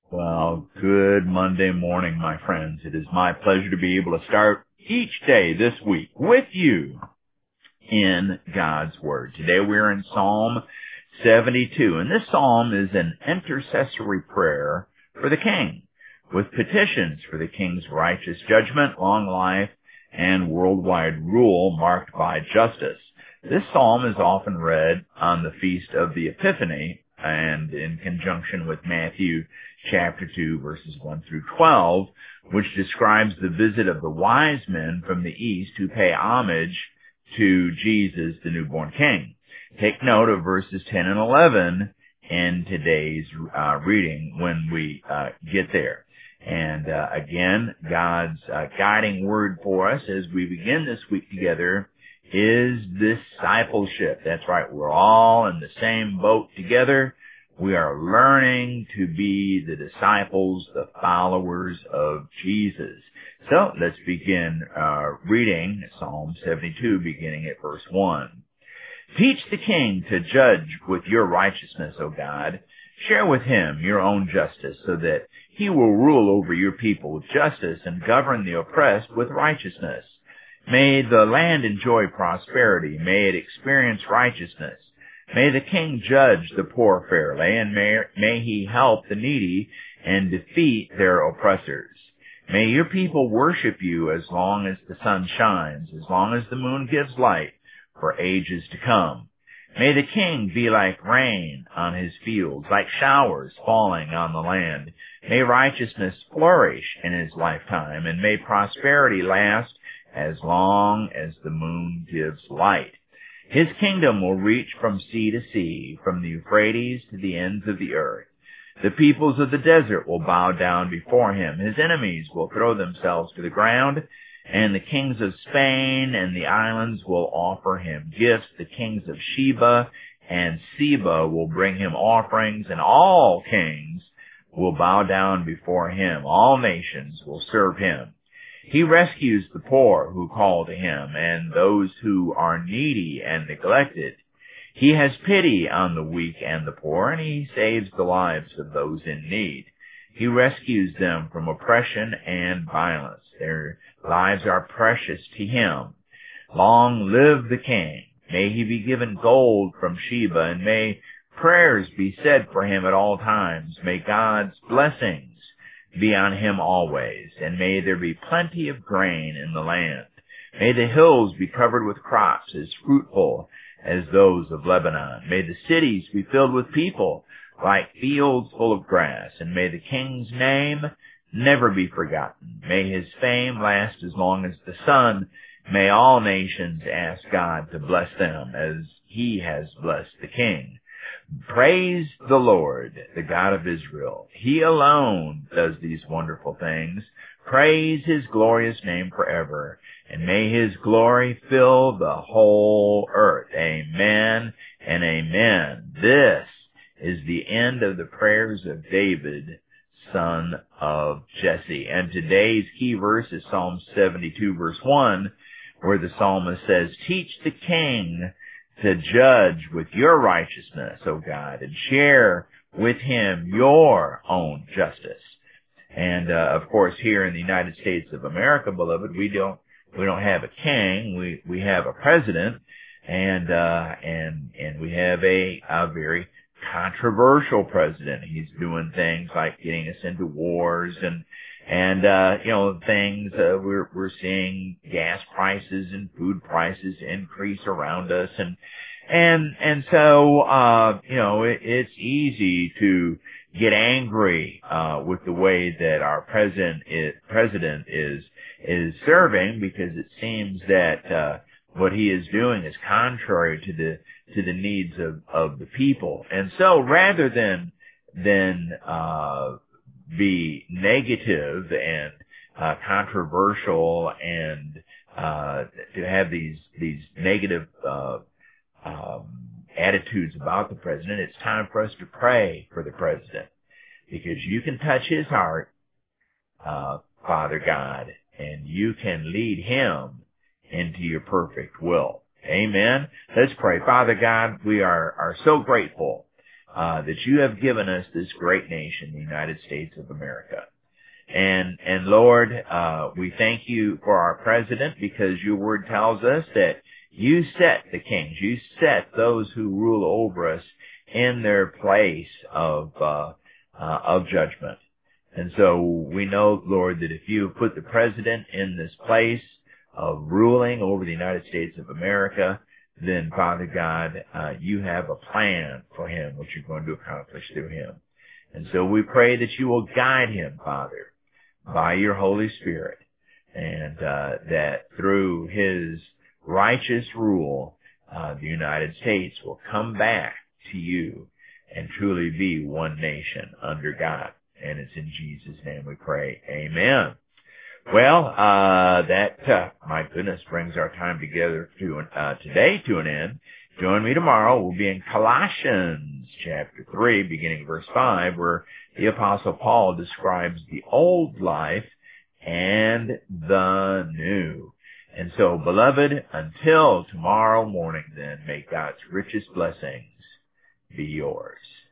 Well, good Monday morning, my friends. It is my pleasure to be able to start each day this week with you in God's Word. Today we're in Psalm 72, and this psalm is an intercessory prayer for the king, with petitions for the king's righteous judgment, long life, and worldwide rule marked by justice. This psalm is often read on the Feast of the Epiphany and in conjunction with Matthew chapter 2, verses 1 through 12, which describes the visit of the wise men from the east who pay homage to Jesus, the newborn king. Take note of verses 10 and 11 in today's reading when we get there. And again, God's guiding word for us as we begin this week together is discipleship. That's right, we're all in the same boat together. We are learning to be the disciples, the followers of Jesus. So let's begin reading Psalm 72, beginning at verse 1. Teach the king to judge with your righteousness, O God. Share with him your own justice, so that he will rule over your people with justice and govern the oppressed with righteousness. May the land enjoy prosperity. May it experience righteousness. May the king judge the poor fairly, and may he help the needy and defeat their oppressors. May your people worship you as long as the sun shines, as long as the moon gives light, for ages to come. May the king be like rain on his fields, like showers falling on the land. May righteousness flourish in his lifetime, and may prosperity last as long as the moon gives light. His kingdom will reach from sea to sea, from the Euphrates to the ends of the earth. The peoples of the desert will bow down before him. His enemies will throw themselves to the ground, and the kings of Spain and the islands will offer him gifts. The kings of Sheba and Seba will bring him offerings, and all kings will bow down before him. All nations will serve him. He rescues the poor who call to him, and those who are needy and neglected. He has pity on the weak and the poor, and he saves the lives of those in need. He rescues them from oppression and violence. Their lives are precious to him. Long live the king. May he be given gold from Sheba, and may prayers be said for him at all times. May God's blessings be on him always, and may there be plenty of grain in the land. May the hills be covered with crops as fruitful as those of Lebanon. May the cities be filled with people like fields full of grass, and may the king's name never be forgotten. May his fame last as long as the sun. May all nations ask God to bless them as he has blessed the king. Praise the Lord, the God of Israel. He alone does these wonderful things. Praise his glorious name forever, and may his glory fill the whole earth. Amen and amen. This is the end of the prayers of David, son of Jesse. And today's key verse is Psalm 72, verse 1, where the psalmist says, Teach the king to judge with your righteousness, O God, and share with him your own justice. And of course, here in the United States of America, beloved, we don't have a king. We have a president, and we have a very controversial president. He's doing things like getting us into wars and things. We're seeing gas prices and food prices increase around us, and so it's easy to get angry with the way that our president is serving, because it seems that what he is doing is contrary to the needs of the people. And so rather than be negative and controversial and to have these negative attitudes about the president, it's time for us to pray for the president, because you can touch his heart, Father God, and you can lead him into your perfect will. Amen. Let's pray. Father God, we are so grateful that you have given us this great nation, the United States of America. And Lord, we thank you for our president, because your word tells us that you set the kings, you set those who rule over us in their place of judgment. And so we know, Lord, that if you have put the president in this place of ruling over the United States of America, then, Father God, you have a plan for him, which you're going to accomplish through him. And so we pray that you will guide him, Father, by your Holy Spirit, and that through his righteous rule, the United States will come back to you and truly be one nation under God. And it's in Jesus' name we pray. Amen. Well, that, my goodness, brings our time together today to an end. Join me tomorrow. We'll be in Colossians chapter 3, beginning verse 5, where the Apostle Paul describes the old life and the new. And so, beloved, until tomorrow morning then, may God's richest blessings be yours.